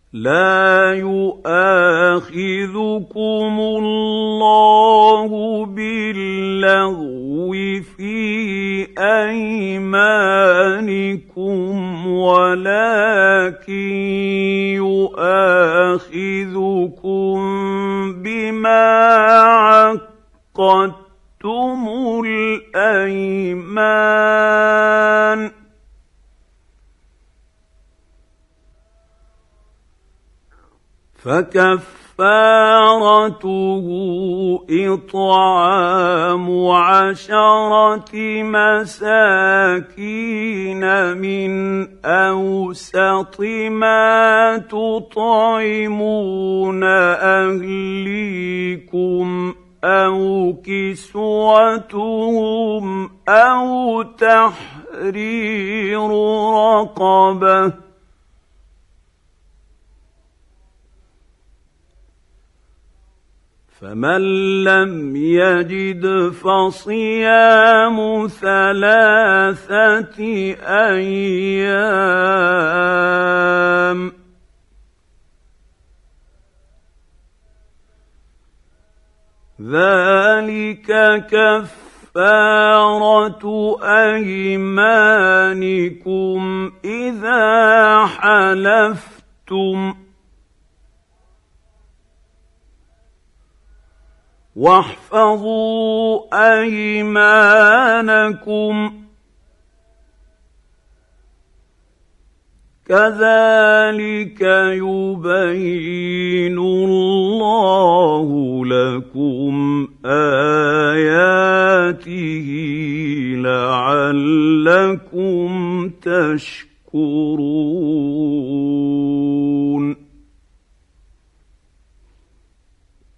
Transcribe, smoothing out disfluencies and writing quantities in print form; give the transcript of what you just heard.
لا يؤاخذكم الله باللغو في أيمانكم ولكن يؤاخذكم بما عقدتم الأيمان فكفارته إطعام 10 مساكين من أوسط ما تطعمون أهليكم أو كسوتهم أو تحرير رقبة فمن لم يجد فصيام 3 أيام ذلك كفارة أيمانكم إذا حلفتم واحفظوا أيمانكم كذلك يبين الله لكم آياته لعلكم تشكرون